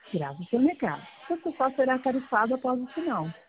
Grave seu recado. Seu total será tarifado após o sinal.